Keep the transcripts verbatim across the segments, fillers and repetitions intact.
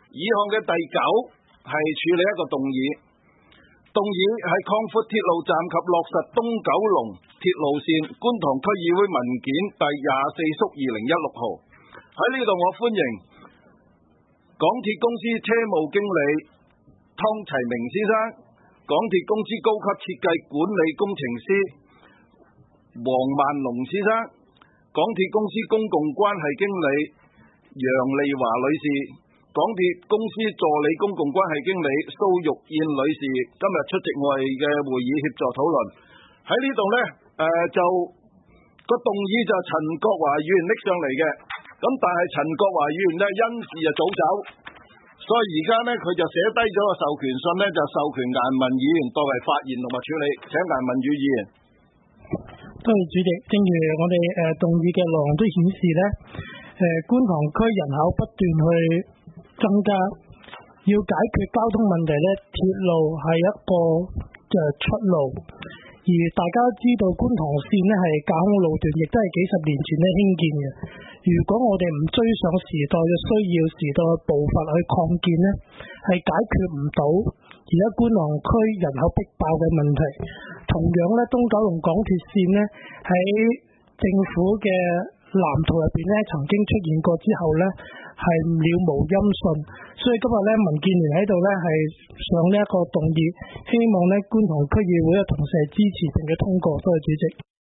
以項嘅第九係處理一個動議，動議係擴闊鐵路站及落實東九龍鐵路線觀塘區議會文件第廿四縮二零一六號。喺呢度我歡迎港鐵公司車務經理湯齊明先生、港鐵公司高級設計管理工程師黃萬龍先生、港鐵公司公共關係經理楊麗華女士、港鐵公司助理公共關係經理蘇玉燕女士今日出席我哋嘅會議協助討論。喺呢度呢，誒、呃、就個動議就陳國華議員拎上嚟嘅，咁但係陳國華議員呢因事就早走，所以而家呢，佢就寫低咗個授權信呢，就授權顏文議員代為發言同埋處理。請顏文宇議員。 多謝主席。正如我哋誒動議嘅內容都顯示呢，誒觀塘區人口不斷去增加，要解決交通問題呢，鐵路係一個嘅出路。而大家知道觀塘線呢係架空路段，亦都係幾十年前咧興建嘅。如果我哋唔追上時代嘅需要、時代嘅步伐去擴建呢，係解決唔到而家觀塘區人口逼爆嘅問題。同樣呢，東九龍港鐵線呢喺政府嘅藍圖入邊呢曾經出現過之後呢，係了無音訊，所以今日咧民建聯喺度咧係上呢一個動議，希望咧觀塘區議會嘅同事係支持並嘅通過。多謝主席。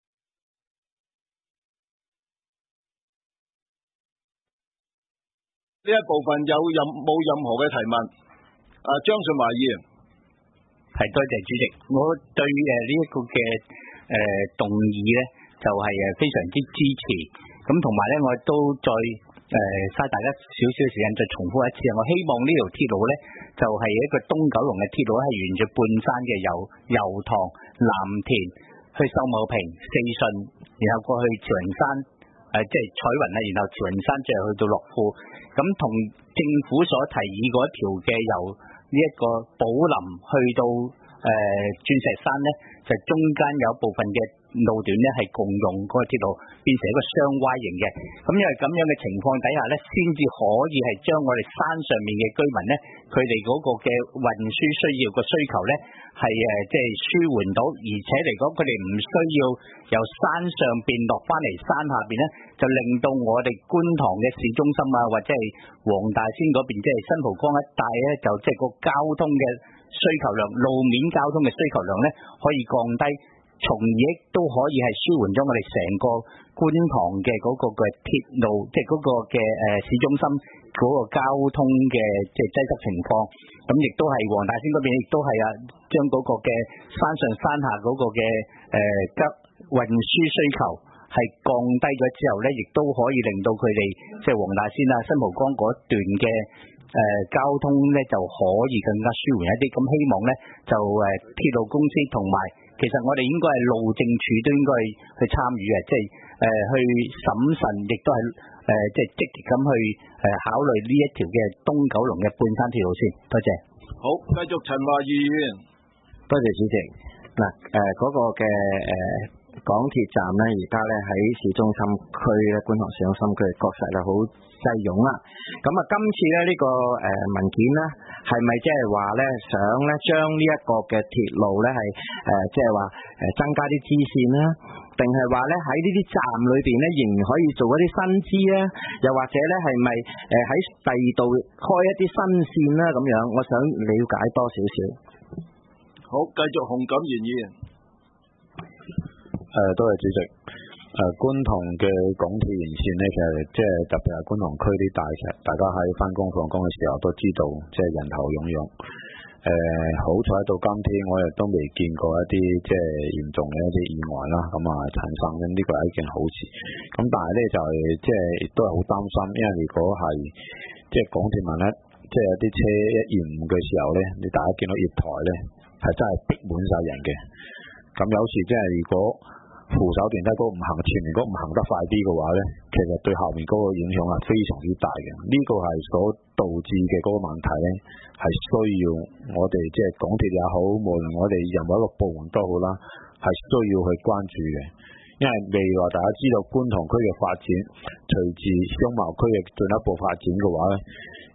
呢一部分有任冇任何嘅提問？啊，張順華議員， 係多謝主席。我對誒呢一個嘅誒動議咧就係誒非常之支持，咁同埋咧我都再。誒，嘥、呃、大家少少時間再重複一次。我希望呢條鐵路呢，就係、是、一個東九龍嘅鐵路，係沿住半山嘅由油塘、藍田去秀茂坪、四順，然後過去慈雲山，誒、呃、即係彩雲啦，然後慈雲山再去到樂富。咁同政府所提議嗰條嘅由呢一個寶林去到誒鑽、呃、石山呢，就中間有一部分嘅路段呢係共用嗰個鐵路，變成一個雙 Y 型嘅。咁因為咁樣嘅情況底下呢，先至可以係將我哋山上面嘅居民呢，佢哋嗰個嘅運輸需要個需求呢，係誒即係舒緩到，而且嚟講佢哋唔需要由山上邊落翻嚟山下邊呢，就令到我哋觀塘嘅市中心啊，或者係黃大仙嗰邊即係新蒲崗一帶呢，就即係個交通嘅需求量、路面交通嘅需求量呢，可以降低。從而亦都可以係舒緩咗我哋成個觀塘嘅嗰個嘅鐵路，即係嗰個嘅誒市中心嗰個交通嘅即係擠塞情況。咁亦都係黃大仙嗰邊，亦都係啊，將嗰個嘅山上山下嗰個嘅誒急運輸需求係降低咗之後咧，亦都可以令到佢哋即係黃大仙啊、新蒲崗嗰段嘅誒交通咧就可以更加舒緩一啲。咁希望咧就誒鐵路公司同埋。其實我哋應該係路政署都應該去參與嘅，即係誒去審慎，亦都係誒即係積極咁去誒考慮呢一條嘅東九龍嘅半山鐵路線。多謝。 好，繼續陳華議員。 多謝主席。嗱誒嗰個嘅誒港鐵站咧，而家咧喺市中心區咧，觀塘市中心區確實係好擠擁啦。咁啊，今次咧呢個誒文件咧，係咪即係話咧想咧將呢一個嘅鐵路咧係誒即係話誒增加啲支線啦，定係話咧喺呢啲站裏邊咧仍然可以做一啲新支咧？又或者咧係咪誒喺第二度開一啲新線啦咁樣？我想了解多少少。 好，繼續洪錦元議員。 誒，多謝主席。誒，觀塘嘅港鐵沿線咧，其實即係特別係觀塘區啲大劇，大家喺翻工放工嘅時候都知道，即係人頭湧湧。誒、呃，好彩到今天我亦都未見過一啲即係嚴重嘅一啲意外啦，咁啊產生嘅呢個係一件好事。咁但係咧就係即係亦都係好擔心，因為如果係即係港鐵萬一即係有啲車一延誤嘅時候咧，你大家見到月台咧係真係逼滿晒人嘅。咁有時即係如果扶手電梯嗰個唔行，前面嗰個唔行得快啲嘅話咧，其實對後面嗰個影響係非常之大嘅。呢、這個係所導致嘅嗰個問題咧，係需要我哋即係港鐵也好，無論我哋任何一個部門都好啦，係需要去關注嘅。因為未來大家知道觀塘區嘅發展，隨住商貿區嘅進一步發展嘅話咧，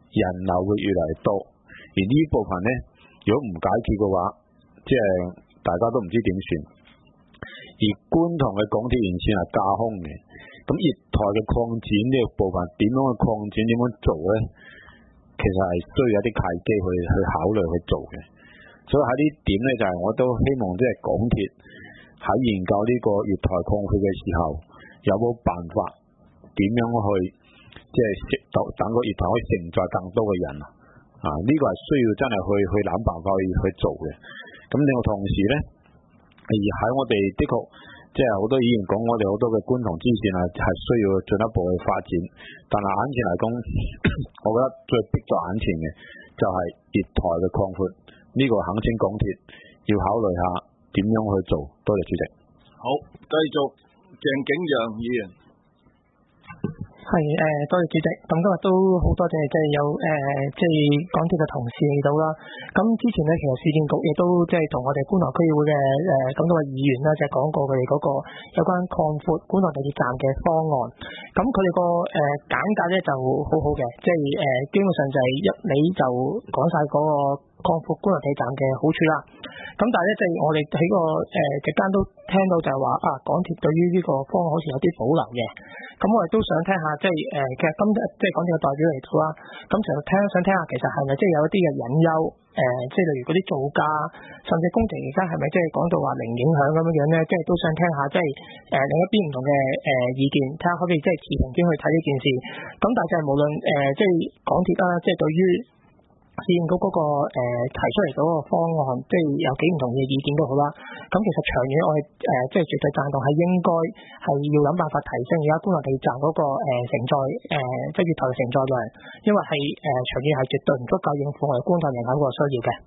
人流會越嚟越多，而呢部分呢，如果唔解決嘅話，即係大家都唔知點算。而觀塘嘅港鐵沿線係架空嘅，咁月台嘅擴展呢個部分點樣去擴展，點樣做呢？其實係需要一啲契機去去考慮去做嘅。所以喺呢點呢，就係、是、我都希望即係港鐵喺研究呢個月台擴闊嘅時候，有冇辦法點樣去即係等等個月台可以承載更多嘅人啊？啊，呢、這個係需要真係去去諗辦法去去做嘅。咁另外同時呢，而喺我哋的確即係好多議員講，我哋好多嘅觀塘支線係係需要進一步去發展，但係眼前嚟講，我覺得最迫在眼前嘅就係月台嘅擴闊，呢、這個懇請港鐵要考慮下點樣去做。多謝主席。 好，繼續鄭景陽議員。 係誒、呃，多謝主席。咁今日都好多謝即係有誒、呃，即係港鐵嘅同事嚟到啦。咁之前咧，其實市建局亦都即係同我哋觀塘區議會嘅誒咁多位議員啦，即係講過佢哋嗰個有關擴闊觀塘地鐵站嘅方案。咁佢哋個誒簡介咧就好好嘅，即係誒、呃、基本上就係一理就講晒嗰個擴闊觀塘地鐵站嘅好處啦。咁但係咧，即係我哋喺個誒期間都聽到就係話啊，港鐵對於呢個方案好似有啲保留嘅。咁我哋都想聽下，即係誒，其實今日即係港鐵嘅代表嚟到啦。咁其實聽想聽下，其實係咪即係有一啲嘅隱憂？誒、呃，即係例如嗰啲造價，甚至工程而家係咪即係講到話零影響咁樣樣咧？即係都想聽下，即係誒、呃、另一邊唔同嘅誒、呃、意見，睇下可唔可以即係持平啲去睇呢件事。咁但係無論誒、呃、即係港鐵啦，即係對於市建局嗰個誒、呃、提出嚟嗰個方案，即係有幾唔同嘅意見都好啦。咁其實長遠我哋誒、呃、即係絕對贊同，係應該係要諗辦法提升而家觀塘地鐵站嗰個誒承載誒即係月台嘅承載量，因為係誒、呃、長遠係絕對唔足夠應付我哋觀塘人口個需要嘅。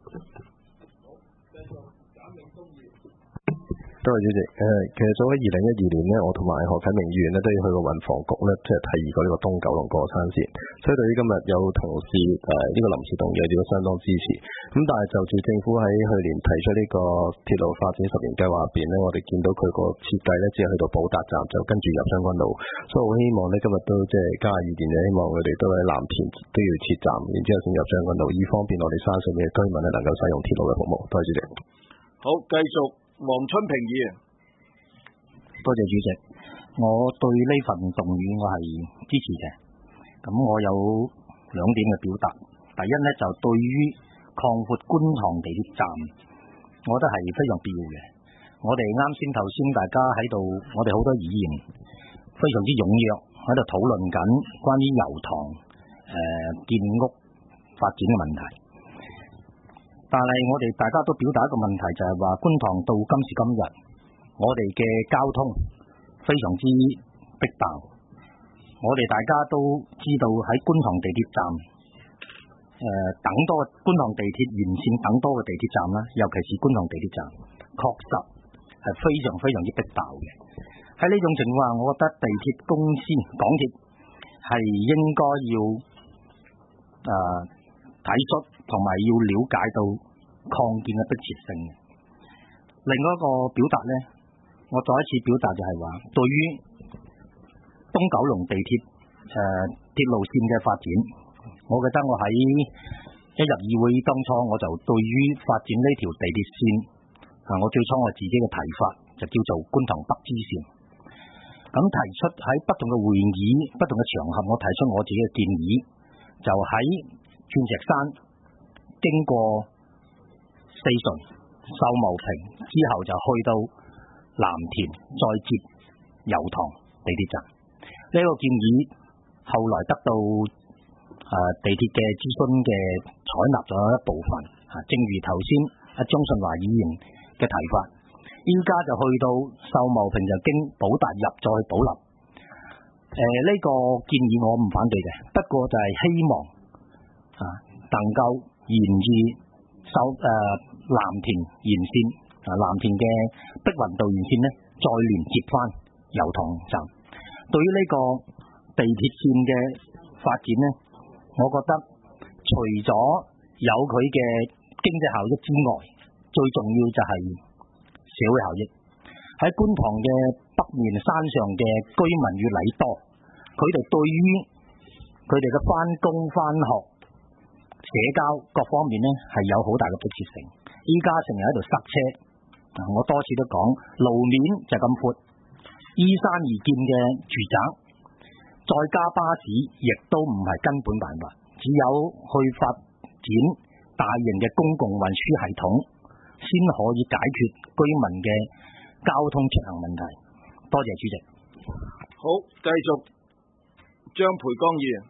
多謝主席。誒，其實早喺二零一二年呢，我同埋何啟明議員呢都要去過運房局呢，即係提議過呢個東九龍過山線。所以對於今日有同事誒呢個臨時動議，我哋都相當支持。咁但係就住政府喺去年提出呢個鐵路發展十年計劃入邊呢，我哋見到佢個設計呢，只係去到寶達站，就跟住入將軍路。所以好希望呢，今日都即係加意見，就希望佢哋都喺藍田都要設站，然之後先入將軍路，以方便我哋山上嘅居民呢能夠使用鐵路嘅服務。多謝主席。 好，繼續黃春平議員。 多謝主席，我對呢份動議我係支持嘅。咁我有兩點嘅表達。第一呢，就對於擴闊觀塘地鐵站，我覺得係非常必要嘅。我哋啱先頭先大家喺度，我哋好多議員非常之踴躍喺度討論緊關於油塘誒建屋發展嘅問題。但係我哋大家都表達一個問題，就係話觀塘到今時今日，我哋嘅交通非常之逼爆。我哋大家都知道喺觀塘地鐵站，誒、呃、等多觀塘地鐵沿線等多嘅地鐵站啦，尤其是觀塘地鐵站，確實係非常非常之逼爆嘅。喺呢種情況下，我覺得地鐵公司港鐵係應該要誒睇出同埋要了解到擴建嘅迫切性。另外一個表達呢，我再一次表達就係話，對於東九龍地鐵誒、呃、鐵路線嘅發展，我記得我喺一入議會當初，我就對於發展呢條地鐵線啊，我最初我自己嘅提法就叫做觀塘北支線。咁提出喺不同嘅會議、不同嘅場合，我提出我自己嘅建議，就喺鑽石山經過四順、秀茂坪之後，就去到藍田，再接油塘地鐵站。呢、這個建議後來得到誒、呃、地鐵嘅諮詢嘅採納咗一部分。啊，正如頭先阿張順華議員嘅提法，依家就去到秀茂坪就經寶達入再去寶林。誒、呃、呢、這個建議我唔反對嘅，不過就係希望啊能夠沿住秀誒藍田沿線啊藍田嘅碧雲道沿線呢，再連接翻油塘站。對於呢個地鐵線嘅發展呢，我覺得除咗有佢嘅經濟效益之外，最重要就係社會效益。喺觀塘嘅北面山上嘅居民越嚟越多，佢哋對於佢哋嘅翻工翻學社交各方面咧係有好大嘅迫切性。依家成日喺度塞車，我多次都講，路面就咁闊，依山而建嘅住宅，再加巴士，亦都唔係根本辦法。只有去發展大型嘅公共運輸系統，先可以解決居民嘅交通出行問題。多謝主席。 好，繼續張培剛議員。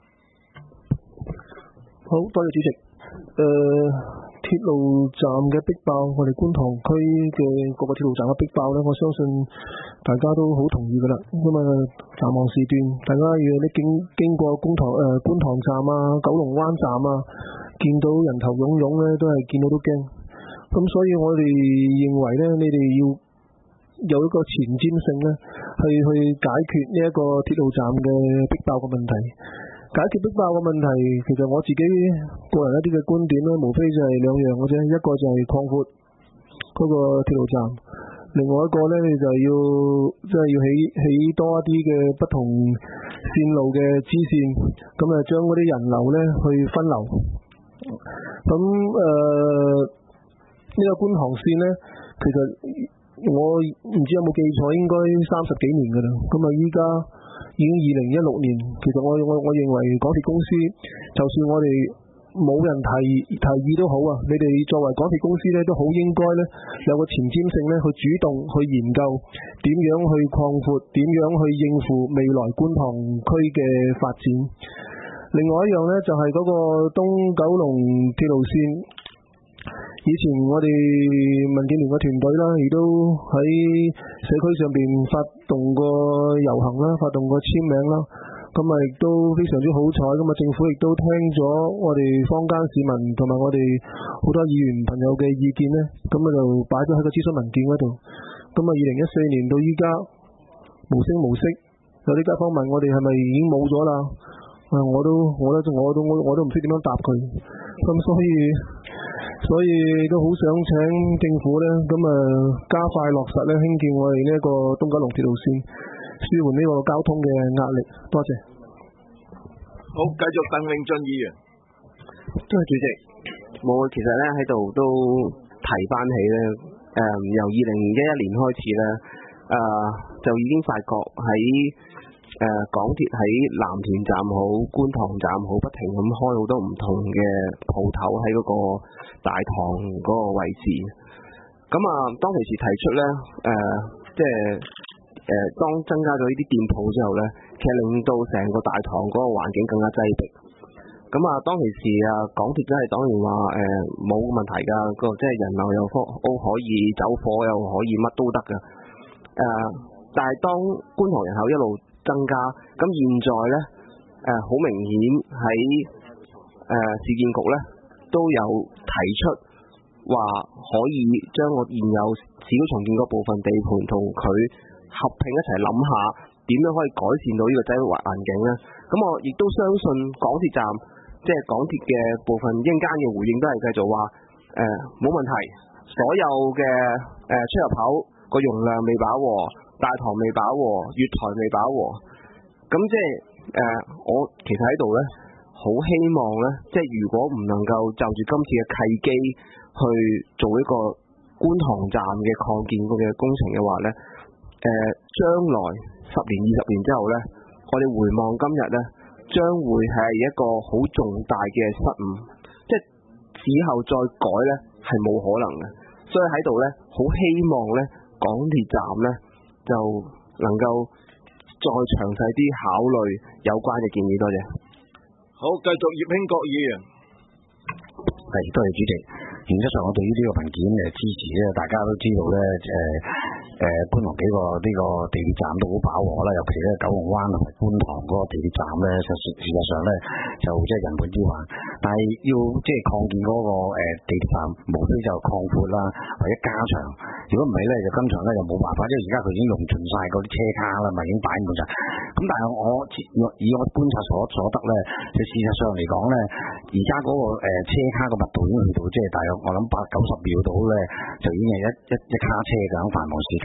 好多謝主席。誒、呃，鐵路站嘅逼爆，我哋觀塘區嘅各個鐵路站嘅逼爆咧，我相信大家都好同意噶啦。因為繁忙時段，大家要你經經過觀塘誒、呃、觀塘站啊、九龍灣站啊，見到人頭湧湧咧，都係見到都驚。咁所以我哋認為咧，你哋要有一個前瞻性咧，去去解決呢一個鐵路站嘅逼爆嘅問題。解決逼爆嘅問題，其實我自己個人一啲嘅觀點咧，無非就係兩樣嘅啫。一個就係擴闊嗰個鐵路站，另外一個咧就係要即係要起起多一啲嘅不同線路嘅支線，咁啊將嗰啲人流咧去分流。咁誒呢個觀塘線咧，其實我唔知有冇記錯，應該三十幾年噶啦。咁啊依家已經二零一六年，其實我我我認為港鐵公司，就算我哋冇人提提議都好啊，你哋作為港鐵公司咧，都好應該咧有個前瞻性咧，去主動去研究點樣去擴闊，點樣去應付未來觀塘區嘅發展。另外一樣咧，就係嗰個東九龍鐵路線。以前我哋民建聯嘅團隊啦，亦都喺社區上邊發動過遊行啦，發動過簽名啦，咁啊亦都非常之好彩，咁啊政府亦都聽咗我哋坊間市民同埋我哋好多議員朋友嘅意見咧，咁啊就擺咗喺個諮詢文件嗰度。咁啊二零一四年到依家無聲無息，有啲街坊問我哋係咪已經冇咗啦？啊我都我都我都我我都唔識點樣答佢，咁所以。所以都好想請政府咧，咁啊加快落實咧興建我哋呢一個東九龍鐵路線，舒緩呢個交通嘅壓力。多謝。 好，繼續鄧永俊議員。 多謝主席。我其實咧喺度都提翻起咧，誒、呃、由二零一一年開始咧，誒、呃、就已經發覺喺誒、呃、港鐵喺藍田站好、觀塘站好，不停咁開好多唔同嘅鋪頭喺嗰個大堂嗰個位置。咁啊，當其時提出咧，誒、呃、即係誒、呃、當增加咗呢啲店鋪之後咧，其實令到成個大堂嗰個環境更加擠迫。咁啊，當其時啊，港鐵真係當然話誒冇問題㗎，個即係人流又可都可以走貨，又可以乜都得㗎。誒、呃，但係當觀塘人口一路增加，咁現在咧，誒、呃、好明顯喺誒市建局咧都有提出話可以將我現有市區重建嗰部分地盤同佢合併一齊諗下點樣可以改善到呢個擠迫環境咧。咁我亦都相信港鐵站即係港鐵嘅部分應間嘅回應都係繼續話誒冇問題，所有嘅誒、呃、出入口個容量未飽和，大堂未飽和，月台未飽和，咁即係誒、呃，我其實喺度咧，好希望咧，即係如果唔能夠就住今次嘅契機去做一個觀塘站嘅擴建嘅工程嘅話咧，誒、呃，將來十年、二十年之後咧，我哋回望今日咧，將會係一個好重大嘅失誤，即係之後再改咧係冇可能嘅，所以喺度咧，好希望咧，港鐵站咧。就能夠再詳細啲考慮有關嘅建議。多謝。 好，繼續葉興國議員。 係，多謝主席。原則上，我對於呢個文件嘅支持咧，大家都知道咧，誒、呃、誒，觀塘幾個呢個地鐵站都好飽和啦，尤其咧九龍灣同埋觀塘嗰個地鐵站咧，實事實上咧就即係人滿之患。但係要即係擴建嗰個誒地鐵站，無非就擴闊啦，或者加長。如果唔係咧，就經常咧就冇辦法，因為而家佢已經用盡晒嗰啲車卡啦，咪已經擺滿晒。咁但係我以我觀察所所得咧，就事實上嚟講咧，而家嗰個誒車卡個密度已經去到即係大約我諗八九十秒到咧，就已經係一一一卡車嘅喺繁忙時間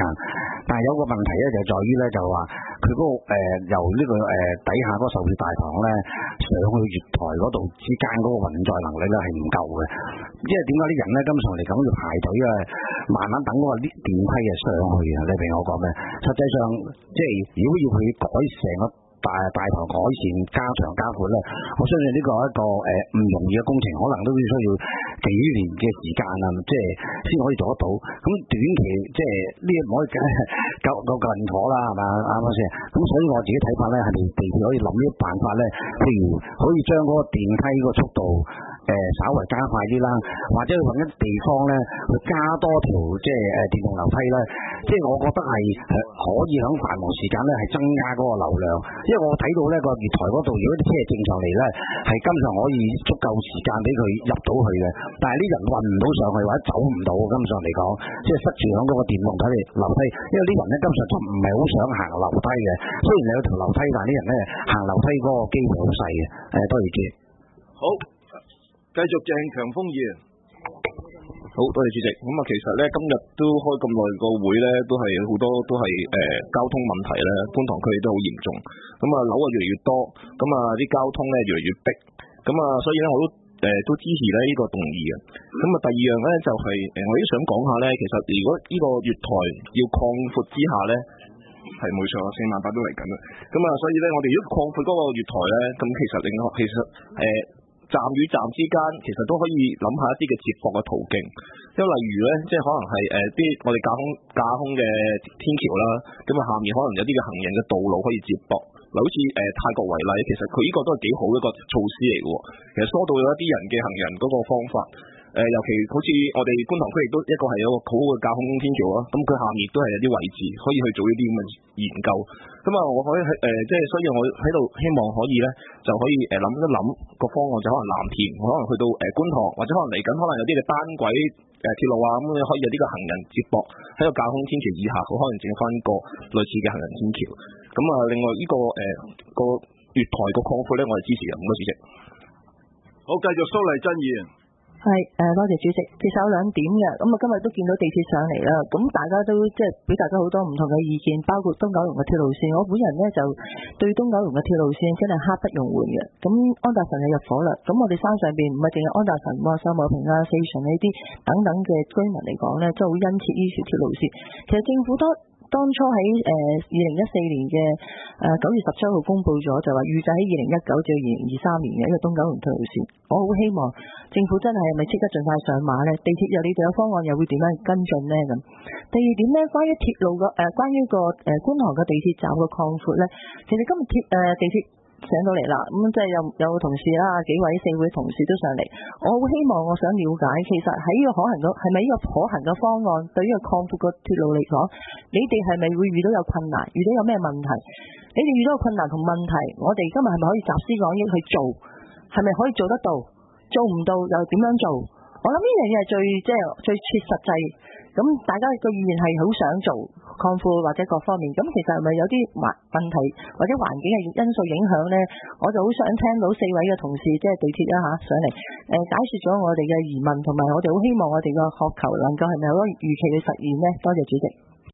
但係有個問題咧就在於咧就話佢嗰個誒由呢個誒底下嗰個受血大堂咧上去月台嗰度之間嗰個運載能力咧係唔夠嘅，因為點解啲人咧經常嚟講要排隊啊，慢慢等嗰個電梯啊上去啊，你明我講咩？實際上即係如果要佢改成個大大堂改善加長加闊咧，我相信呢個係一個誒唔容易嘅工程，可能都需要幾年嘅時間啊，即係先可以做得到。咁短期即係呢唔可以夠夠夠人妥啦，係嘛啱唔啱先？咁所以我自己睇法咧，係咪地鐵可以諗啲辦法咧？譬如可以將嗰個電梯個速度誒、呃、稍為加快啲啦，或者去揾一地方咧去加多條即係誒電動樓梯咧，即係我覺得係可以喺繁忙時間咧係增加嗰個流量。因為我睇到呢個月台嗰度，如果啲車正常嚟咧，係根本上可以足夠時間俾佢入到去嘅。但係啲人運唔到上去或者走唔到，根本上嚟講，即係塞住喺嗰個電動梯樓梯。因為啲人咧根本上都唔係好想行樓梯嘅。雖然有條樓梯，但係啲人咧行樓梯嗰個機會好細嘅。誒，多謝主席。 好，繼續鄭強鋒議員。 好多謝主席。咁啊，其實咧今日都開咁耐個會咧，都係好多都係誒、呃、交通問題咧，觀塘區都好嚴重。咁啊樓啊越嚟越多，咁啊啲交通咧越嚟越逼。咁啊，所以咧我都誒、呃、都支持咧呢個動議嘅。咁啊，第二樣咧就係、是、誒、呃、我都想講下咧，其實如果呢個月台要擴闊之下咧，係冇錯，四萬八都嚟緊啦。咁啊，所以咧我哋如果擴闊嗰個月台咧，咁其實另外其實誒。呃站與站之間其實都可以諗下一啲嘅接駁嘅途徑，因為例如咧，即係可能係誒啲我哋架空架空嘅天橋啦，咁啊下面可能有啲嘅行人嘅道路可以接駁，嗱好似誒、呃、泰國為例，其實佢呢個都係幾好一個措施嚟嘅喎，其實疏導咗一啲人嘅行人嗰個方法。誒、呃，尤其好似我哋觀塘區亦都一個係有個好嘅架空天橋啦，咁佢下面亦都係有啲位置可以去做呢啲咁嘅研究。咁啊，我可以喺誒，即、呃、係所以我喺度希望可以咧，就可以誒諗、呃、一諗個方案，就可能藍田，可能去到誒、呃、觀塘，或者可能嚟緊，可能有啲嘅單軌誒鐵路啊，咁可以有啲嘅行人接駁喺個架空天橋以下，佢可能整翻個類似嘅行人天橋。咁啊，另外呢、這個誒、呃、個月台個擴闊咧，我係支持嘅，唔該主席。 好，繼續蘇麗珍議員。 係誒，多謝主席。其實有兩點嘅，咁啊今日都見到地鐵上嚟啦，咁大家都即係表達咗好多唔同嘅意見，包括東九龍嘅鐵路線。我本人咧就對東九龍嘅鐵路線真係刻不容緩嘅。咁安達臣就入伙啦，咁我哋山上邊唔係淨係安達臣啊、秀茂坪啊、四旬呢啲等等嘅居民嚟講咧，真係好殷切呢條鐵路線。其實政府都當初喺誒二零一四年嘅誒九月十七號公布咗，就話預計喺二零一九至二零二三年嘅一個東九龍鐵路線。我好希望政府真係係咪即刻盡快上馬呢？地鐵有你哋有方案，又會點樣跟進呢？咁第二點呢，關於鐵路嘅誒、呃，關於個誒、呃、觀塘嘅地鐵站嘅擴闊呢，其實今日鐵誒、呃、地鐵上到嚟啦，咁、嗯、即係有有同事啦，幾位社會同事都上嚟。我好希望，我想了解，其實喺呢個可行嘅係咪呢個可行嘅方案，對於個擴闊個鐵路嚟講，你哋係咪會遇到有困難？遇到有咩問題？你哋遇到困難同問題，我哋今日係咪可以集思廣益去做？係咪可以做得到？做唔到又點樣做？我諗呢樣嘢係最即係最切實際。咁大家個意願係好想做擴闊或者各方面，咁其實係咪有啲問題或者環境嘅因素影響呢？我就好想聽到四位嘅同事即係地鐵啦嚇上嚟誒、呃、解説咗我哋嘅疑問，同埋我哋好希望我哋個渴求能夠係咪可以預期去實現呢？多謝主席。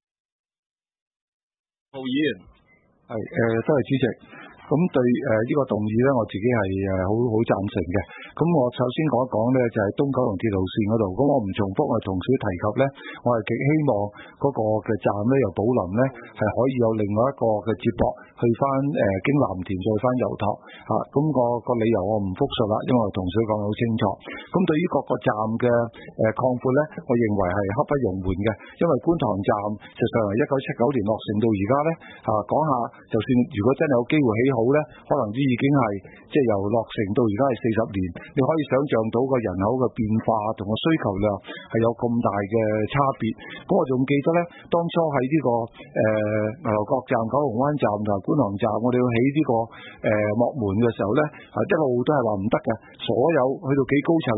胡議員， 係誒，多謝主席。咁對誒呢個動議咧，我自己係誒好好贊成嘅。咁我首先講一講咧，就係東九龍鐵路線嗰度。咁我唔重複我同時提及咧，我係極希望嗰個嘅站咧由寶林咧係可以有另外一個嘅接駁去翻誒經藍田再翻油塘嚇。咁個個理由我唔複述啦，因為我同事講得好清楚。咁對於各個站嘅誒擴闊咧，我認為係刻不容緩嘅，因為觀塘站實際上係一九七九年落成到而家咧嚇，講下就算如果真係有機會起好咧，可能都已經係即係由落成到而家係四十年，你可以想象到個人口嘅變化同個需求量係有咁大嘅差別。咁我仲記得咧，當初喺呢、這個誒牛頭角站、九龍灣站同埋觀塘站，我哋要起呢、這個誒、呃、幕門嘅時候咧，啊一路都係話唔得嘅，所有去到幾高層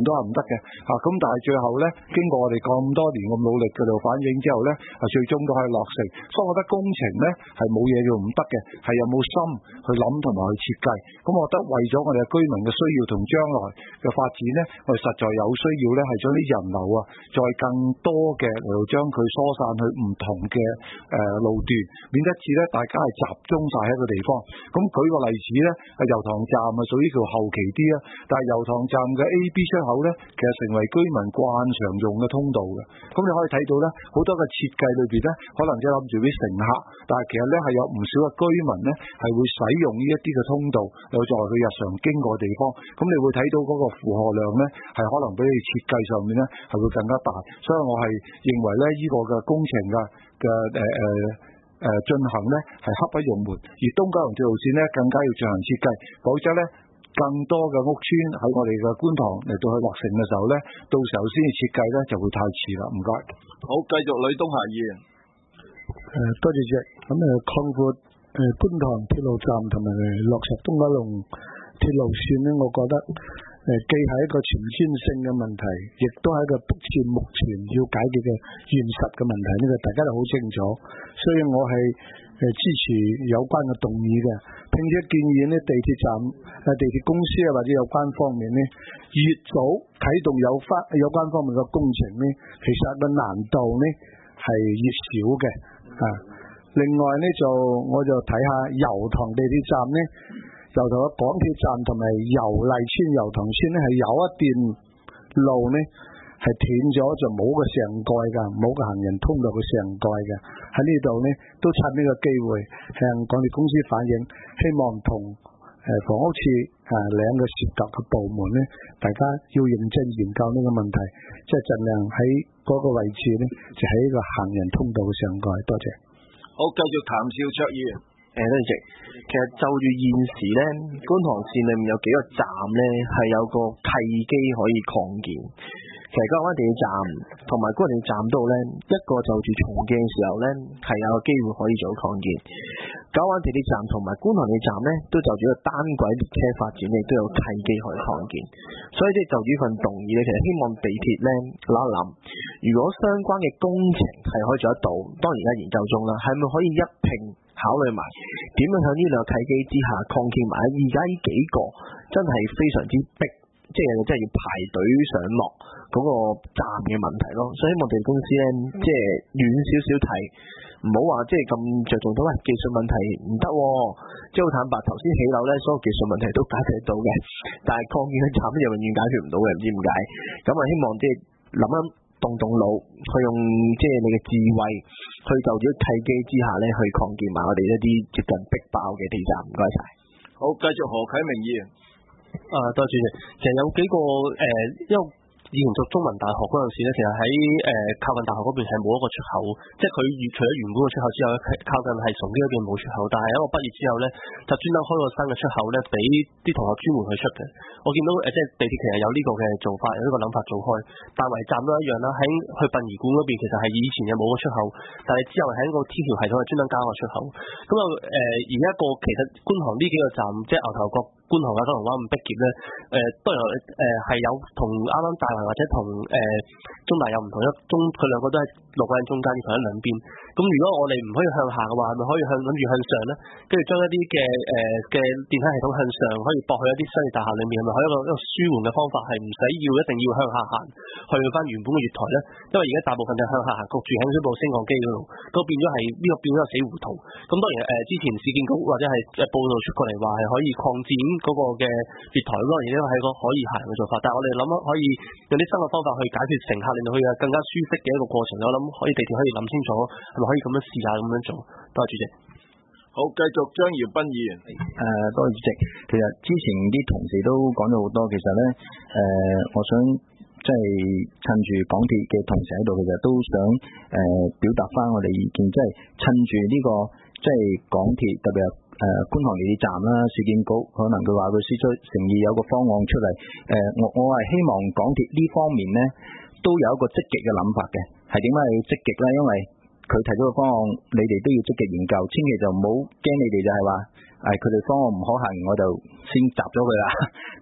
都係唔得嘅嚇。咁、啊、但係最後咧，經過我哋咁多年咁努力嘅度反映之後咧，啊最終都可以落成。所以我覺得工程咧係冇嘢叫唔得嘅，係有冇心去諗同埋去設計。咁我覺得為咗我哋嘅居民嘅需要同將來嘅發展咧，我哋實在有需要咧係將啲人流啊，再更多嘅嚟到將佢疏散去唔同嘅誒路段，免得至咧大家係集中晒喺一個地方。咁舉個例子咧，油塘站啊屬於叫後期啲啊，但係油塘站嘅 A、B 出口咧，其實成為居民慣常用嘅通道嘅。咁你可以睇到咧，好多嘅設計裏邊咧，可能即係諗住啲乘客，但係其實咧係有唔少嘅居民咧係會使用呢一啲嘅通道，又作為佢日常經過嘅地方。咁你會睇到嗰個負荷量咧，係可能比你設計上面咧係會更加大。所以我係認為咧，呢個嘅工程嘅嘅誒誒誒進行咧係刻不容緩，而東九龍鐵路線咧更加要進行設計，否則咧更多嘅屋邨喺我哋嘅觀塘嚟到去落成嘅時候咧，到時候先至設計咧就會太遲啦。唔該。 好，繼續呂東霞議員。 誒，多謝主席。咁誒擴闊誒觀塘鐵路站同埋落實東九龍鐵路線咧，我覺得誒既係一個前瞻性嘅問題，亦都係一個迫切目前要解決嘅現實嘅問題。呢個大家都好清楚，所以我係誒支持有關嘅動議嘅，並且建議呢地鐵站、誒地鐵公司啊或者有關方面呢，越早啟動有關有關方面嘅工程呢，其實個難度呢係越少嘅啊。另外呢，就我就睇下油塘地鐵站呢，油塘嘅港鐵站同埋油麗邨油塘邨呢係有一段路呢係斷咗，就冇個上蓋㗎，冇個行人通道嘅上蓋嘅。喺呢度呢都趁呢個機會向港鐵公司反映，希望同誒房屋處啊兩個涉及嘅部門呢，大家要認真研究呢個問題，即係盡量喺嗰個位置呢，就喺一個行人通道嘅上蓋。多謝。 好，繼續譚兆卓議員。 誒，多謝。其實就住現時咧，觀塘線裏面有幾個站咧係有個契機可以擴建。其實九龍灣地鐵站同埋觀塘地鐵站都好咧，一個就住重建嘅時候咧係有個機會可以做擴建。九龍灣地鐵站同埋觀塘地鐵站咧都就住個單軌列車發展亦都有契機可以擴建。所以即係就住呢份動議咧，其實希望地鐵咧諗一諗，如果相關嘅工程係可以做得到，當然而家研究中啦，係咪可以一併考慮埋點樣喺呢兩個契機之下擴建埋？而家呢幾個真係非常之逼，即係真係要排隊上落嗰個站嘅問題咯。所以希望地鐵公司咧，即係遠少少睇，唔好話即係咁着重到喂技術問題唔得，即係好坦白，頭先起樓咧，所有技術問題都解決到嘅，但係擴建嘅站又永遠解決唔到嘅，唔知點解。咁啊，希望即係諗諗。動動腦，去用即係你嘅智慧，去就住契機之下咧，去擴建埋我哋一啲接近逼爆嘅地站。唔該晒。 好，繼續何啟明議員。 啊，多謝主席。其實有幾個誒、呃，因為以前讀中文大學嗰陣時咧，其實喺誒、呃、靠近大學嗰邊係冇一個出口，即係佢除咗原本嘅出口之後，靠近係崇基嗰邊冇出口。但係喺我畢業之後咧，就專登開個新嘅出口咧，俾啲同學專門去出嘅。我見到誒、呃，即係地鐵其實有呢個嘅做法，有呢個諗法做開。大圍站都一樣啦，喺去殯儀館嗰邊其實係以前又冇個出口，但係之後喺個天橋系統係專登加個出口。咁啊誒，而家一個其實觀塘呢幾個站，即係牛頭角、觀塘啊、九龍灣咁逼傑咧，誒、呃、當然誒係有同啱啱大圍或者同誒、呃、中大有唔同，一中佢兩個都係路軌中間，要同喺兩邊。咁如果我哋唔可以向下嘅話，係咪可以向諗住向上咧？跟住將一啲嘅誒嘅電梯系統向上，可以駁去一啲商業大廈裏面，係咪可以一個一個舒緩嘅方法，係唔使要一定要向下行去翻原本嘅月台咧？因為而家大部分就向下行，焗住喺水部升降機嗰度，都變咗係呢個變咗死胡同。咁當然誒、呃，之前市建局或者係誒報道出過嚟話係可以擴展嗰個嘅月台，當然呢個係個可以行嘅做法。但係我哋諗可以用啲新嘅方法去解決乘客，令到佢有更加舒適嘅一個過程。我諗可以地鐵可以諗清楚，係咪可以咁樣試下咁樣做？多謝主席。 好，繼續張耀斌議員。 誒、呃，多謝主席。其實之前啲同事都講咗好多，其實咧誒、呃，我想即係趁住港鐵嘅同事喺度，其實都想誒、呃、表達翻我哋意見，即係趁住呢、這個即係港鐵特別係誒觀塘地鐵站啦，市建局可能佢話佢施出誠意有個方案出嚟。誒、呃，我我係希望港鐵呢方面咧都有一個積極嘅諗法嘅。係點解要積極咧？因為佢提出嘅方案，你哋都要積極研究，千祈就唔好驚你哋就係話誒佢哋方案唔可行，我就先集咗佢啦。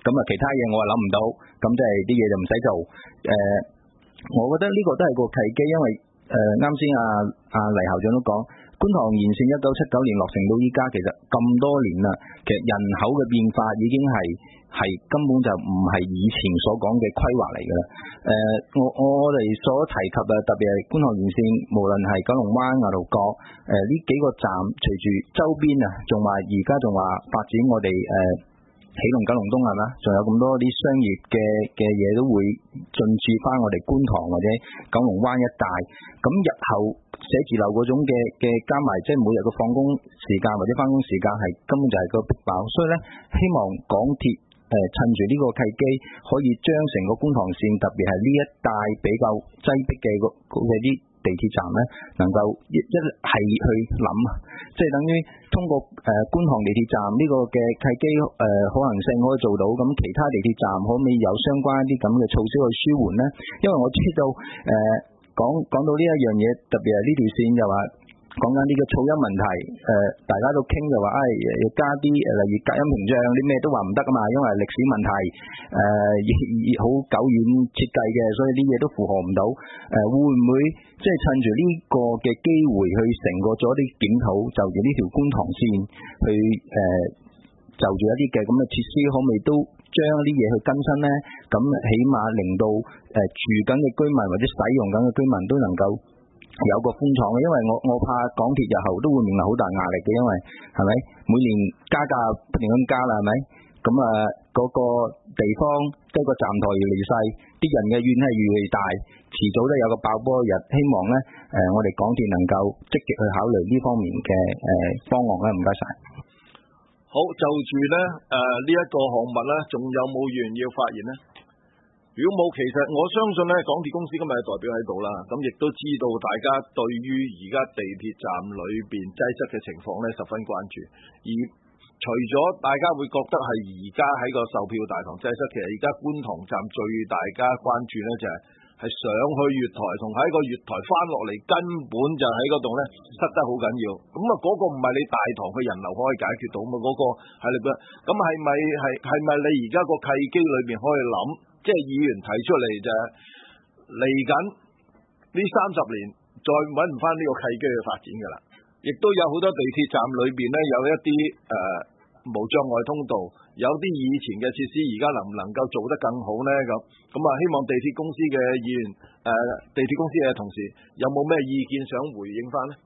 咁啊其他嘢我係諗唔到，咁即係啲嘢就唔使做。誒、呃，我覺得呢個都係個契機，因為誒啱先阿阿黎校長都講，觀塘沿線一九七九年落成到依家，其實咁多年啦，其實人口嘅變化已經係係根本就唔係以前所講嘅規劃嚟㗎啦。誒、呃，我我哋所提及啊，特別係觀塘沿線，無論係九龍灣、牛頭角，誒、呃、呢幾個站，隨住周邊啊，仲話而家仲話發展我哋誒。呃起龍九龍東係嘛，仲有咁多啲商業嘅嘅嘢都會進駐翻我哋觀塘或者九龍灣一帶。咁日後寫字樓嗰種嘅嘅加埋，即係每日嘅放工時間或者翻工時間係根本就係個逼爆。所以咧，希望港鐵誒、呃、趁住呢個契機，可以將成個觀塘線，特別係呢一帶比較擠迫嘅嗰啲地鐵站咧，能夠一一係去諗，即係等於通過誒、呃、觀塘地鐵站呢個嘅契機誒、呃、可能性可以做到，咁其他地鐵站可唔可以有相關啲咁嘅措施去舒緩咧？因為我知道誒、呃、講講到呢一樣嘢，特別係呢條線又話講緊呢個噪音問題，誒、呃、大家都傾就話，誒、哎、要加啲誒例如隔音屏障啲咩都話唔得噶嘛，因為歷史問題，誒亦好久遠設計嘅，所以啲嘢都符合唔到。誒、呃、會唔會即係趁住呢個嘅機會去成個做一啲檢討，就住呢條觀塘線去誒、呃、就住一啲嘅咁嘅設施，可唔可以都將一啲嘢去更新呢？咁起碼令到誒、呃、住緊嘅居民或者使用緊嘅居民都能夠有個寬敞嘅，因為我我怕港鐵日後都會面臨好大壓力嘅，因為係咪每年加價不斷咁加啦，係咪？咁啊嗰個地方即係個站台越嚟越細，啲人嘅怨氣越嚟越大，遲早都有個爆波日。希望咧誒、呃，我哋港鐵能夠積極去考慮呢方面嘅誒、呃、方案啦。唔該晒。 好，就住咧誒呢一個項目咧，仲有冇議員要發言咧？如果冇，其實我相信咧，港鐵公司今日嘅代表喺度啦，咁亦都知道大家對於而家地鐵站裏邊擠塞嘅情況咧十分關注。而除咗大家會覺得係而家喺個售票大堂擠塞，其實而家觀塘站最大家關注咧就係、是、係上去月台同喺個月台翻落嚟，根本就喺嗰度咧塞得好緊要。咁啊嗰個唔係你大堂嘅人流可以解決到嘛？嗰、那個係你嘅，咁係咪係係咪你而家個契機裏邊可以諗？即係議員提出嚟就係嚟緊呢三十年再揾唔翻呢個契機去發展㗎啦，亦都有好多地鐵站裏邊咧有一啲誒、呃、無障礙通道，有啲以前嘅設施而家能唔能夠做得更好咧？咁咁啊，希望地鐵公司嘅議員誒、呃、地鐵公司嘅同事有冇咩意見想回應翻咧？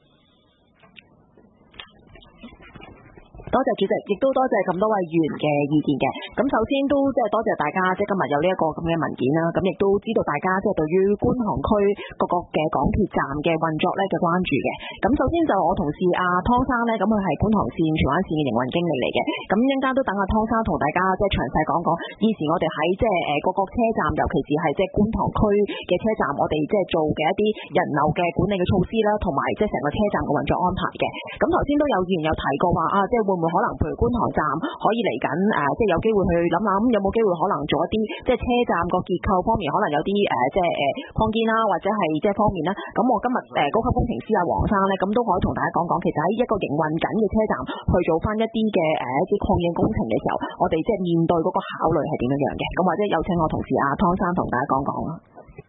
多謝主席，亦都多謝咁多位議員嘅意見嘅。咁首先都即係多謝大家，即係今日有呢一個咁嘅文件啦。咁亦都知道大家即係對於觀塘區各個嘅港鐵站嘅運作咧嘅關注嘅。咁首先就我同事阿湯生咧，咁佢係觀塘線、荃灣線嘅營運經理嚟嘅。咁一陣間都等阿湯生同大家即係詳細講講，現時我哋喺即係誒各個車站，尤其是係即係觀塘區嘅車站，我哋即係做嘅一啲人流嘅管理嘅措施啦，同埋即係成個車站嘅運作安排嘅。咁頭先都有議員有提過話啊，即係會唔會可能譬如觀塘站可以嚟緊誒，即係有機會去諗諗，有冇機會可能做一啲即係車站個結構方面，可能有啲誒、呃、即係誒擴建啦，或者係即係方面啦。咁我今日誒、呃、高級工程師阿黃生咧，咁都可以同大家講講，其實喺一個營運緊嘅車站去做翻一啲嘅誒一啲擴建工程嘅時候，我哋即係面對嗰個考慮係點樣樣嘅。咁或者有請我同事阿湯生同大家講講啦。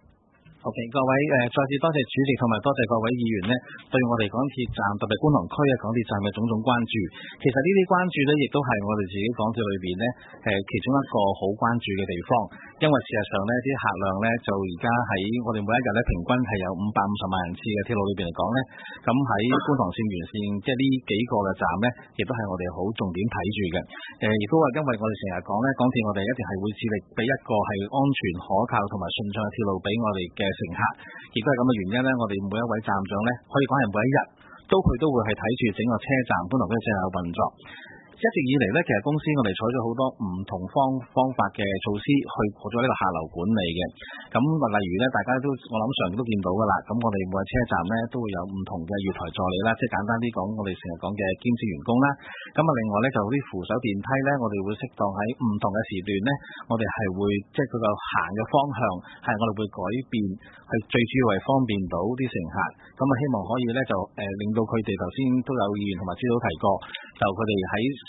OK， 各位誒、呃，再次多謝主席同埋多謝各位議員呢對我哋港鐵站特別觀塘區嘅港鐵站嘅種種關注。其實呢啲關注呢，亦都係我哋自己港鐵裏邊呢誒其中一個好關注嘅地方。因為事實上呢啲客量呢，就而家喺我哋每一日呢，平均係有五百五十萬人次嘅鐵路裏邊嚟講呢，咁喺觀塘線沿線即係呢幾個嘅站呢，亦都係我哋好重點睇住嘅。誒、呃，亦都話因為我哋成日講呢，港鐵我哋一定係會致力俾一個係安全可靠同埋順暢嘅鐵路俾我哋嘅乘客，亦都係咁嘅原因呢，我哋每一位站長呢，可以講係每一日都佢都會係睇住整個車站觀塘區車站嘅運作。一直以嚟呢，其實公司我哋採咗好多唔同方方法嘅措施去做咗呢個客流管理嘅。咁例如呢，大家都我諗常都見到噶啦。咁我哋每個車站呢，都會有唔同嘅月台助理啦，即係簡單啲講，我哋成日講嘅兼職員工啦。咁啊，另外呢，就啲扶手電梯呢，我哋會適當喺唔同嘅時段呢，我哋係會即係佢個行嘅方向係我哋會改變，係最主要係方便到啲乘客。咁啊，希望可以呢，就誒、呃、令到佢哋頭先都有議員同埋知道提過，就佢哋喺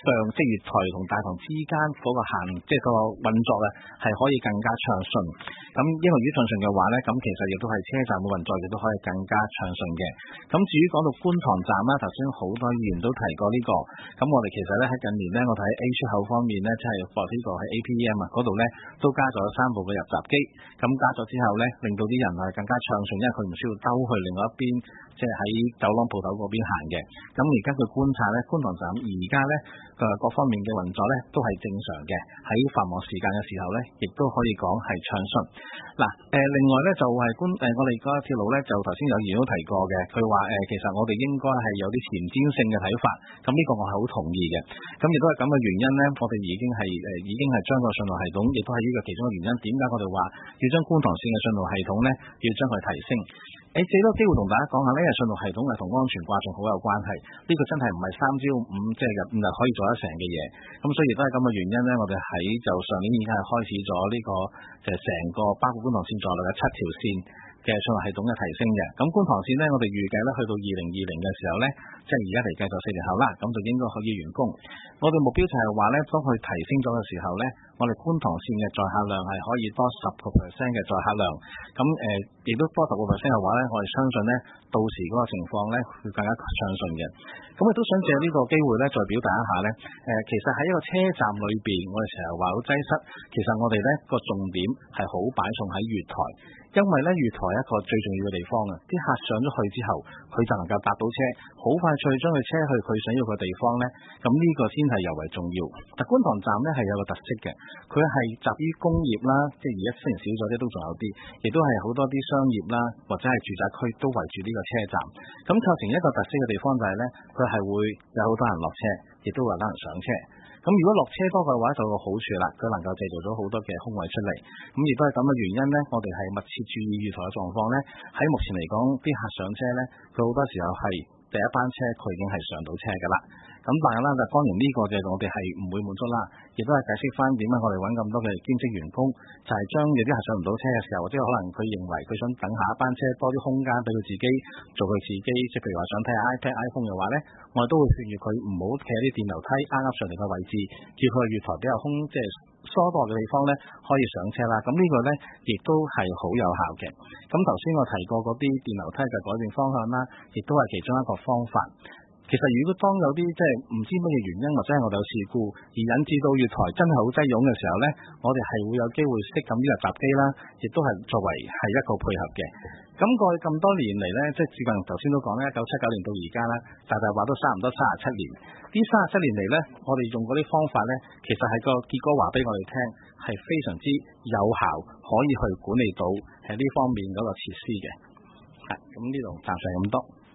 上即係月台同大堂之間嗰個行即係個運作咧係可以更加暢順。咁因為如果暢順嘅話咧，咁其實亦都係車站嘅運作亦都可以更加暢順嘅。咁至於講到觀塘站啦，頭先好多議員都提過呢、這個，咁我哋其實咧喺近年咧，我睇 A 出口方面咧，即係博呢個喺 A P E M 啊嗰度咧，都加咗三部嘅入閘機，咁加咗之後咧，令到啲人係更加暢順，因為佢唔需要兜去另外一邊，即係喺走廊鋪頭嗰邊行嘅。咁而家佢觀察咧，觀塘站而家咧誒各方面嘅運作咧都係正常嘅，喺繁忙時間嘅時候咧，亦都可以講係暢順。嗱誒，另外咧就係觀誒我哋嗰個鐵路咧，就頭先有議員都提過嘅，佢話誒其實我哋應該係有啲前瞻性嘅睇法，咁呢個我係好同意嘅。咁亦都係咁嘅原因咧，我哋已經係誒已經係將個信號系統，亦都係呢個其中嘅原因。點解我哋話要將觀塘線嘅信號系統咧，要將佢提升？誒，借呢個機會同大家講下呢，因為信號系統係同安全掛仲好有關係，呢、這個真係唔係三朝五即係日五日可以做得成嘅嘢。咁所以亦都係咁嘅原因咧，我哋喺就上年已經係開始咗呢、這個就係成個包括觀塘線在內嘅七條線嘅信號系統嘅提升嘅。咁觀塘線咧，我哋預計咧去到二零二零嘅時候咧，即係而家嚟計就四年後啦，咁就應該可以完工。我哋目標就係話咧，當佢提升咗嘅時候咧，我哋觀塘線嘅載客量係可以多十個 percent 嘅載客量。咁誒，亦、呃、都多十個 percent 嘅話咧，我哋相信咧，到時嗰個情況咧會更加暢順嘅。咁亦都想借呢個機會咧，再表達一下咧。誒、呃，其實喺一個車站裏邊，我哋成日話好擠塞，其實我哋咧個重點係好擺送喺月台。因為咧月台一個最重要嘅地方啊，啲客上咗去之後，佢就能夠搭到車，好快脆將佢車去佢想要嘅地方咧。咁呢個先係尤為重要。但觀塘站咧係有個特色嘅，佢係集於工業啦，即係而家雖然少咗啲，都仲有啲，亦都係好多啲商業啦，或者係住宅區都圍住呢個車站。咁構成一個特色嘅地方就係咧，佢係會有好多人落車，亦都有好多人上車。咁如果落車多嘅話，就有個好處啦，佢能夠製造咗好多嘅空位出嚟。咁亦都係咁嘅原因咧，我哋係密切注意月台嘅狀況咧。喺目前嚟講，啲客上車咧，佢好多時候係第一班車，佢已經係上到車㗎啦。咁但係啦，就當然呢個嘅我哋係唔會滿足啦，亦都係解釋翻點解我哋揾咁多嘅兼職員工，就係、是、將有啲客上唔到車嘅時候，或者可能佢認為佢想等下一班車多啲空間俾佢自己做佢自己，即係譬如話想睇下 iPad、iPhone 嘅話咧，我哋都會勸喻佢唔好企喺啲電樓梯啱啱上嚟嘅位置，叫佢去月台比較空，即係疏墮嘅地方咧，可以上車啦。咁呢個咧亦都係好有效嘅。咁頭先我提過嗰啲電樓梯嘅改變方向啦，亦都係其中一個方法。其實如果當有啲即係唔知乜嘢原因，或者係我哋有事故而引致到月台真係好擠擁嘅時候咧，我哋係會有機會熄咁啲入閘機啦，亦都係作為係一個配合嘅。咁過去咁多年嚟咧，即係接近頭先都講咧，一九七九年到而家啦，大大話都差唔多三十七年。呢三十七年嚟咧，我哋用嗰啲方法咧，其實係個結果話俾我哋聽，係非常之有效，可以去管理到喺呢方面嗰個設施嘅。係咁，呢度暫時係咁多。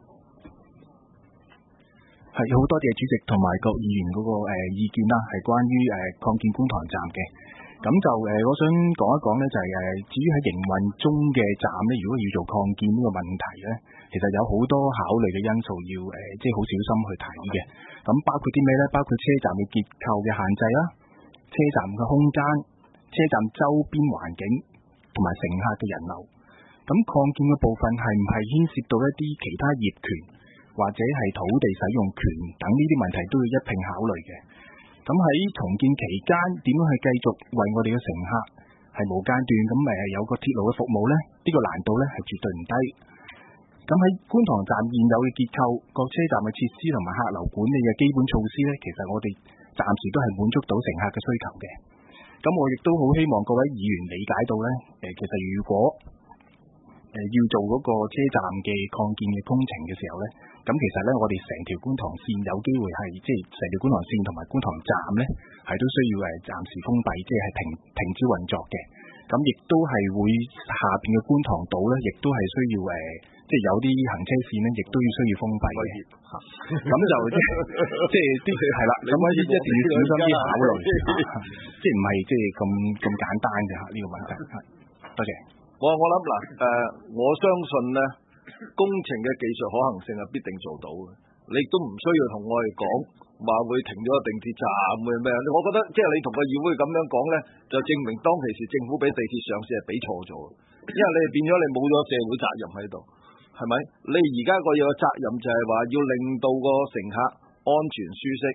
係好多謝主席同埋各議員嗰個誒意見啦，係關於誒擴建觀塘站嘅。咁就誒，我想講一講咧，就係誒，至於喺營運中嘅站咧，如果要做擴建呢個問題咧，其實有好多考慮嘅因素要誒，即係好小心去睇嘅。咁包括啲咩咧？包括車站嘅結構嘅限制啦，車站嘅空間、車站周邊環境同埋乘客嘅人流。咁擴建嘅部分係唔係牽涉到一啲其他業權或者係土地使用權等呢啲問題都要一併考慮嘅。咁喺重建期間點樣去繼續為我哋嘅乘客係無間斷咁誒有個鐵路嘅服務呢？呢、呢個難度呢係絕對唔低。咁喺觀塘站現有嘅結構、各車站嘅設施同埋客流管理嘅基本措施呢，其實我哋暫時都係滿足到乘客嘅需求嘅。咁我亦都好希望各位議員理解到呢，誒其實如果誒要做嗰個車站嘅擴建嘅工程嘅時候咧，咁其實咧我哋成條觀塘線有機會係即係成條觀塘線同埋觀塘站咧，係都需要誒暫時封閉，即係停停止運作嘅。咁亦都係會下邊嘅觀塘島咧，亦都係需要誒，即係有啲行車線咧，亦都要需要封閉嘅。咁就即即係啲係啦，咁一一定要小心啲考慮，即係唔係即係咁咁簡單嘅嚇呢個問題。多謝。 我我諗嗱，誒、呃，我相信咧，工程嘅技術可行性係必定做到嘅。你都唔需要同我哋講話會停咗個定鐵站會咩？我覺得即係你同個議會咁樣講咧，就證明當其時政府俾地鐵上市係俾錯咗，因為你係變咗你冇咗社會責任喺度，係咪？你而家個有責任就係話要令到個乘客安全舒適，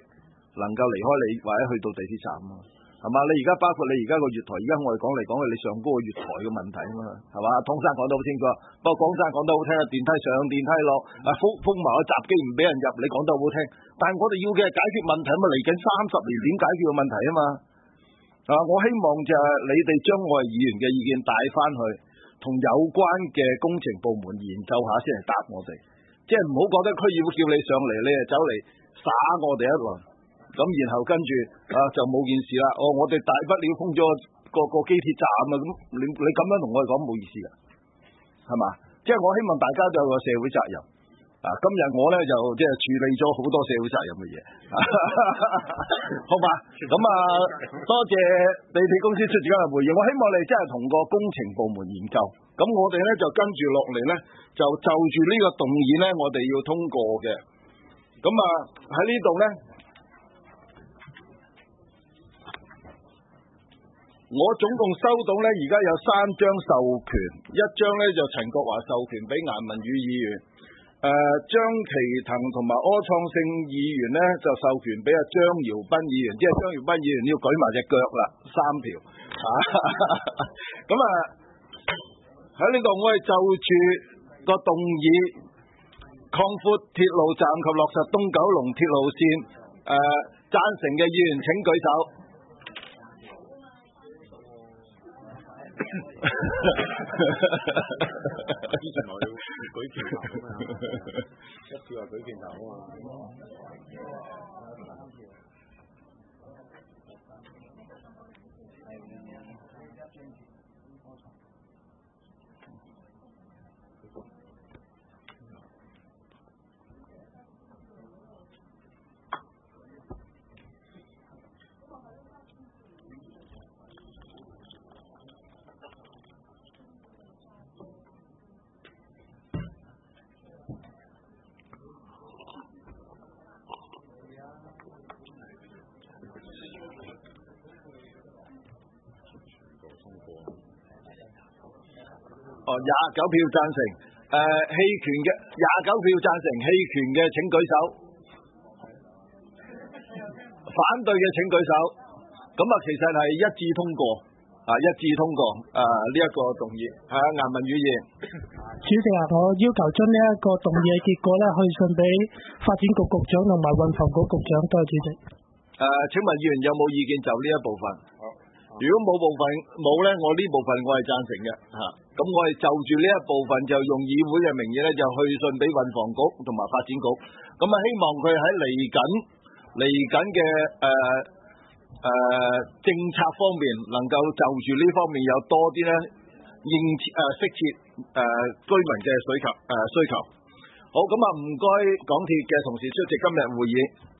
能夠離開你或者去到地鐵站啊，係嘛？你而家包括你而家個月台，而家我哋講嚟講去，你上高個月台嘅問題啊嘛，係嘛？湯生講得好清楚，不過江生講得好聽啊，電梯上電梯落，啊封封埋個閘機唔俾人入，你講得好好聽，但係我哋要嘅係解決問題啊嘛，嚟緊三十年點解決個問題啊嘛？啊，我希望就係你哋將我哋議員嘅意見帶翻去，同有關嘅工程部門研究下先嚟答我哋，即係唔好覺得區議會叫你上嚟，你就走嚟耍我哋一輪，咁然後跟住啊就冇件事啦。哦，我哋大不了封咗個個機鐵站啊，咁你你咁樣同我哋講冇意思噶，係嘛？即係我希望大家都有個社會責任。啊，今日我咧就即係處理咗好多社會責任嘅嘢，好嘛？咁啊，多謝地鐵公司出自今日回應。我希望你真係同個工程部門研究。咁我哋咧就跟住落嚟咧，就就住呢個動議咧，我哋要通過嘅。咁啊喺呢度咧，我總共收到咧，而家有三張授權，一張咧就陳國華授權俾顏文宇議員。誒、呃、張其騰同埋柯創盛議員咧就授權俾阿張堯斌議員，即係張堯斌議員要舉埋隻腳啦，三條啊！咁啊喺呢度我哋就住個動議擴闊鐵路站及落實東九龍鐵路線誒贊成嘅議員請舉手。 之前我要舉拳頭啊嘛，一次話舉拳頭啊嘛。 哦，廿九票贊成，誒棄權嘅廿九票贊成，棄權嘅請舉手，反對嘅請舉手。咁啊，其實係一致通過，啊一致通過，誒呢一個動議，係啊顏文宇議員。 主席啊，我要求將呢一個動議嘅結果咧，去信俾發展局局長同埋運房局局長。多謝主席。 誒、呃，請問議員有冇意見就呢一部分？如果冇部分冇咧，我呢部分我係贊成嘅嚇。咁、啊、我哋就住呢一部分就用議會嘅名義咧，就去信俾運房局同埋發展局。咁啊，希望佢喺嚟緊嚟緊嘅誒誒政策方面，能夠就住呢方面有多啲咧應誒適切誒、呃、居民嘅需求誒需求。好，咁啊唔該港鐵嘅同事出席今日會議。